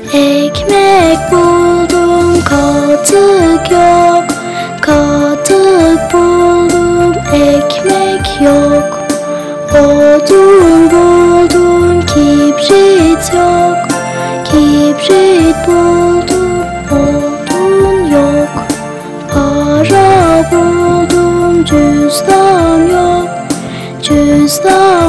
Ekmek buldum, katık yok. Katık buldum, ekmek yok. Odun buldum, kibrit yok. Kibrit buldum, odun yok. Para buldum, cüzdan yok. Cüzdan